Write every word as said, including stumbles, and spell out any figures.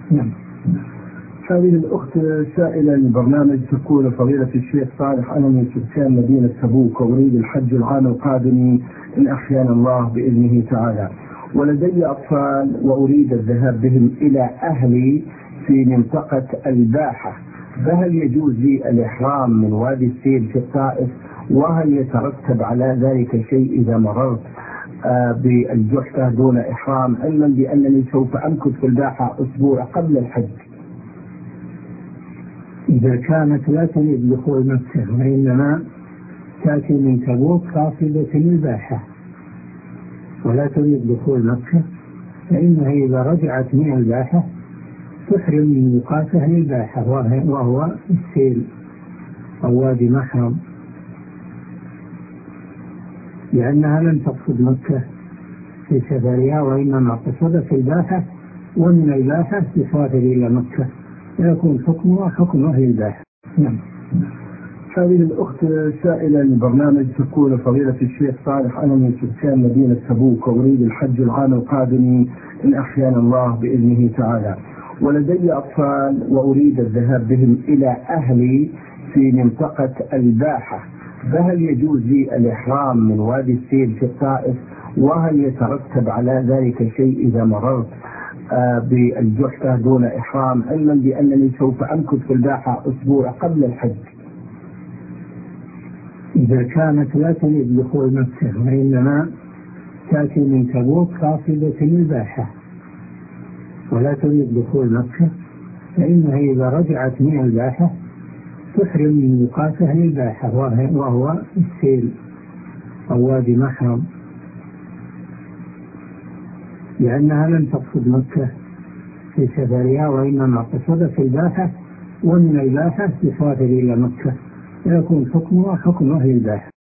نعم. هذه الأخت سائلة البرنامج تقول: فضيلة الشيخ صالح، أنا من سكان مدينة تبوك وأريد الحج العام القادم إن أحيانا الله بإذنه تعالى، ولدي أطفال وأريد الذهاب بهم إلى أهلي في منطقة الباحة، فهل يجوز لي الإحرام من وادي السيل في الطائف؟ وهل يترتب على ذلك شيء إذا مررت آه بالجحفة دون إحرام، علما بأنني سوف أمكث في الباحة أسبوع قبل الحج؟ إذا كانت لا تريد دخول مكة وإنما تأتي من تبوك قاصدة الباحة ولا تريد دخول مكة، فإنها إذا رجعت من الباحة تحرم من ميقات أهل الباحة وهو السيل أو وادي محرم، لأنها لم تقصد مكة في سفرها وإنما قصدت الباحة، ومن الباحة تسافر إلى مكة ويكون حكمها حكم أهل الباحة. نعم. هذه الأخت سائلة البرنامج تقول: فضيلة الشيخ صالح، أنا من سكان مدينة تبوك وأريد الحج العام القادم إن أحيانا الله بإذنه تعالى، ولدي أطفال وأريد الذهاب بهم إلى أهلي في منطقة الباحة، فهل يجوز لي الإحرام من وادي السيل في الطائف؟ وهل يترتب على ذلك شيء إذا مررت آه بالجحفة دون إحرام، علما بأنني سوف أمكث في الباحة أسبوع قبل الحج؟ إذا كانت لا تريد دخول مكة وإنما تأتي من تبوك قاصدة الباحة ولا تريد دخول مكة، فإنها إذا رجعت من الباحة تحرم من ميقات أهل الباحة وهو السيل أو وادي محرم، لأنها لم تقصد مكة في سفرها وإنما قصدت الباحة، ومن الباحة تسافر إلى مكة ويكون حكمها حكم أهل الباحة.